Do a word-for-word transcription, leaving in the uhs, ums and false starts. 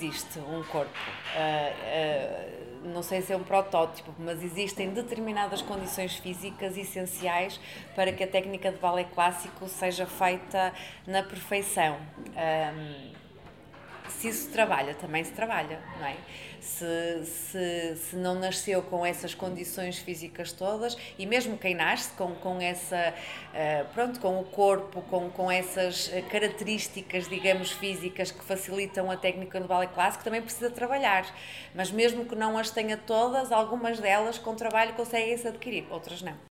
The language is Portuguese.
existe um corpo, uh, uh, não sei se é um protótipo, mas existem determinadas condições físicas essenciais para que a técnica de balé clássico seja feita na perfeição. Um, se isso se trabalha, também se trabalha, não é? Se, se, se não nasceu com essas condições físicas todas, e mesmo quem nasce com, com essa, uh, pronto, com o corpo, com, com essas características, digamos, físicas que facilitam a técnica do balé clássico, também precisa trabalhar. Mas mesmo que não as tenha todas, algumas delas, com trabalho, conseguem-se adquirir, outras não.